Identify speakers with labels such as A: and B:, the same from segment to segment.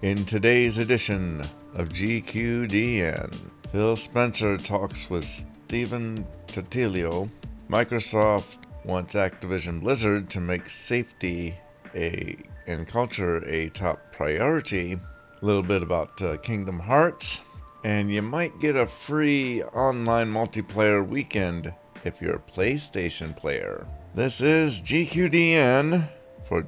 A: In today's edition of GQDN, Phil Spencer talks with Stephen Totilo. Microsoft wants Activision Blizzard to make safety and culture a top priority. A little bit about Kingdom Hearts. And you might get a free online multiplayer weekend if you're a PlayStation player. This is GQDN for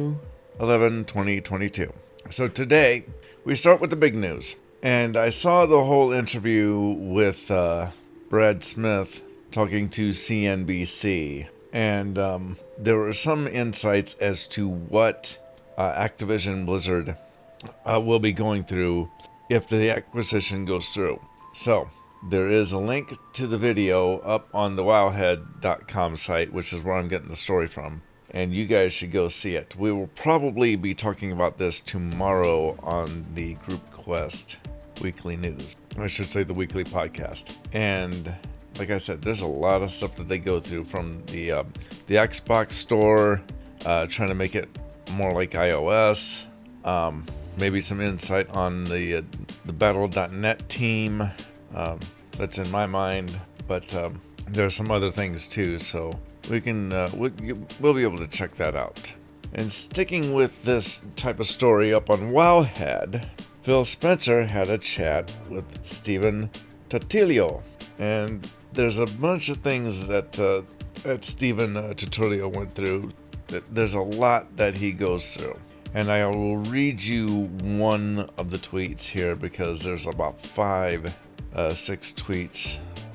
A: 2/11/2022. So today, we start with the big news. And I saw the whole interview with Brad Smith talking to CNBC. And there were some insights as to what Activision Blizzard will be going through if the acquisition goes through. So, there is a link to the video up on the wowhead.com site, which is where I'm getting the story from. And you guys should go see it. We will probably be talking about this tomorrow on the Group Quest Weekly News. I should say the weekly podcast. And like I said, there's a lot of stuff that they go through from the Xbox store, trying to make it more like iOS. Maybe some insight on the Battle.net team. That's in my mind, but there are some other things too. So we can we'll be able to check that out. And sticking with this type of story up on Wowhead, Phil Spencer had a chat with Stephen Totilo, and there's a bunch of things that Stephen Totilo went through. There's a lot that he goes through. And I will read you one of the tweets here because there's about five tweets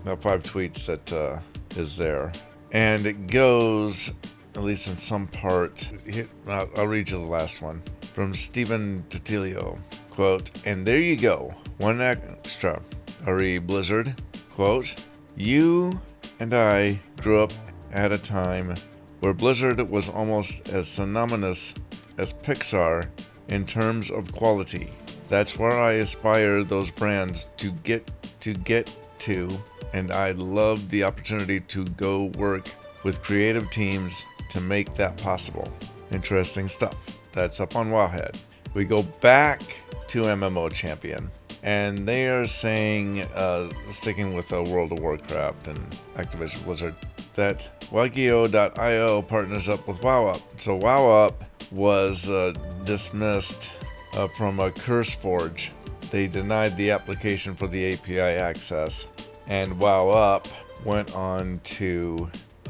A: that is there. And it goes, at least in some part, I'll read you the last one. From Stephen Totilo, quote, "And there you go, one extra, RE Blizzard, quote, you and I grew up at a time where Blizzard was almost as synonymous as Pixar in terms of quality. That's where I aspire those brands to get to, and I'd love the opportunity to go work with creative teams to make that possible." Interesting stuff. That's up on Wowhead. We go back to MMO Champion, and they are saying, sticking with World of Warcraft and Activision Blizzard, that Wagio.io partners up with WowUp. So WowUp was dismissed from CurseForge. They denied the application for the API access, and WowUp went on to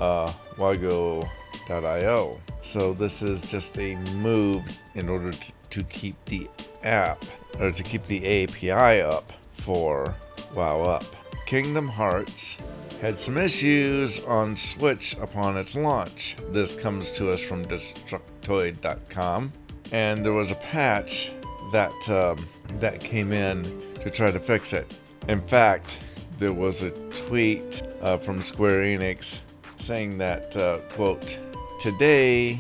A: Wago.io. So this is just a move in order to keep the app, or to keep the API up for WowUp. Kingdom Hearts had some issues on Switch upon its launch. This comes to us from Destructoid.com, and there was a patch that came in to try to fix it. In fact, there was a tweet from Square Enix saying that, quote, today,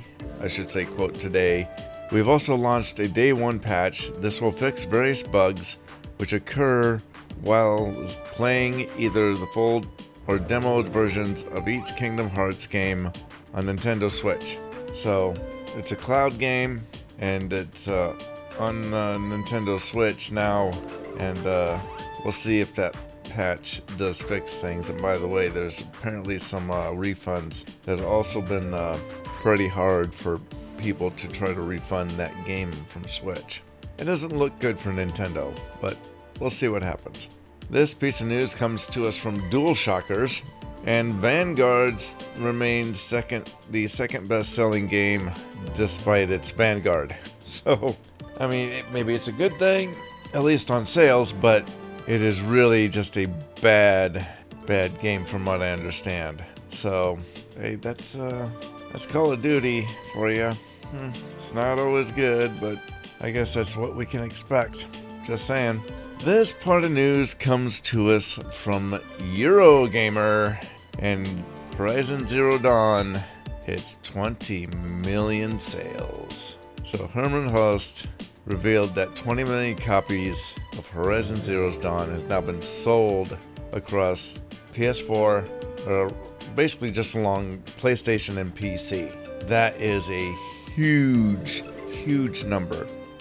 A: we've also launched a day one patch. This will fix various bugs which occur while playing either the full or demoed versions of each Kingdom Hearts game on Nintendo Switch. So it's a cloud game, and it's on Nintendo Switch now, and we'll see if that patch does fix things. And by the way, there's apparently some refunds that have also been pretty hard for people to try to refund that game from Switch. It doesn't look good for Nintendo, but we'll see what happens. This piece of news comes to us from DualShockers, and Vanguard remains the second best-selling game despite its Vanguard. So, I mean, maybe it's a good thing, at least on sales, but it is really just a bad game from what I understand. So, hey, that's Call of Duty for you. It's not always good, but I guess that's what we can expect. Just saying. This part of news comes to us from Eurogamer, and Horizon Zero Dawn hits 20 million sales. So Herman Hulst revealed that 20 million copies of Horizon Zero Dawn has now been sold across PS4, basically just along PlayStation and PC. That is a huge number.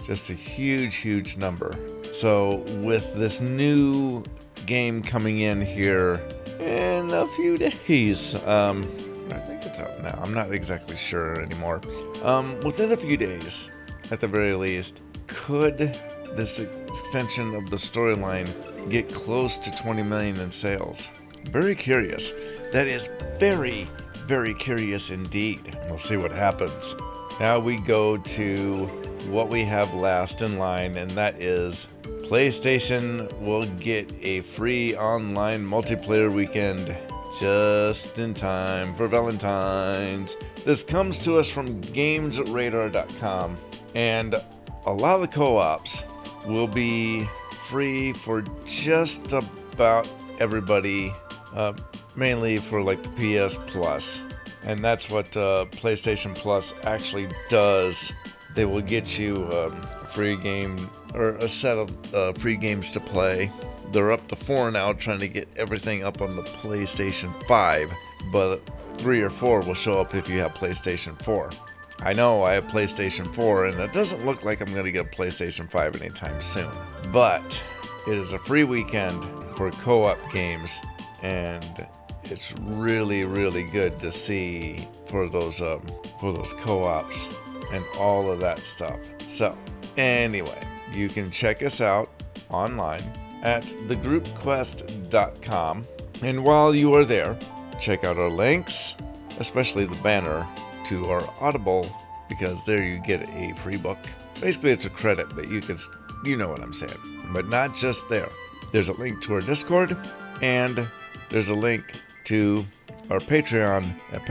A: Just a huge, huge number. So with this new game coming in here in a few days, I think it's out now. I'm not exactly sure anymore. Within a few days, at the very least, could this extension of the storyline get close to 20 million in sales? Very curious. That is very, very curious indeed. We'll see what happens. Now we go to what we have last in line, and that is PlayStation will get a free online multiplayer weekend just in time for Valentine's. This comes to us from GamesRadar.com, and a lot of the co-ops will be free for just about everybody, mainly for like the PS Plus. And that's what PlayStation Plus actually does. They will get you a free game or a set of free games to play. They're up to 4 now, trying to get everything up on the PlayStation 5, but 3 or 4 will show up if you have PlayStation 4. I know I have PlayStation 4, and it doesn't look like I'm going to get a PlayStation 5 anytime soon. But it is a free weekend for co-op games, and it's really, really good to see for those co-ops and all of that stuff. So, anyway, you can check us out online at thegroupquest.com. And while you are there, check out our links, especially the banner to our Audible, because there you get a free book. Basically, it's a credit, but you know what I'm saying. But not just there. There's a link to our Discord, and there's a link to our Patreon at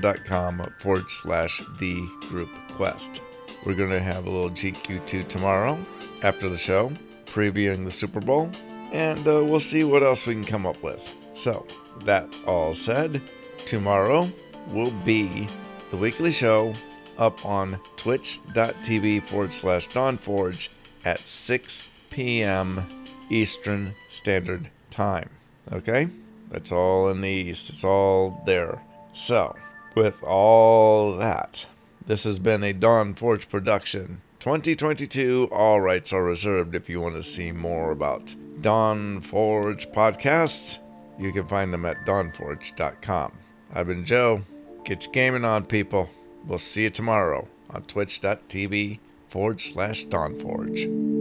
A: patreon.com/thegroupquest. We're going to have a little GQ2 tomorrow after the show, previewing the Super Bowl, and we'll see what else we can come up with. So, that all said, tomorrow will be the weekly show up on twitch.tv/DawnForge at 6 p.m. Eastern Standard Time. Okay? That's all in the East. It's all there. So, with all that, this has been a Dawn Forge production. 2022, all rights are reserved. If you want to see more about Dawn Forge podcasts, you can find them at dawnforge.com. I've been Joe. Get your gaming on, people. We'll see you tomorrow on twitch.tv/DawnForge.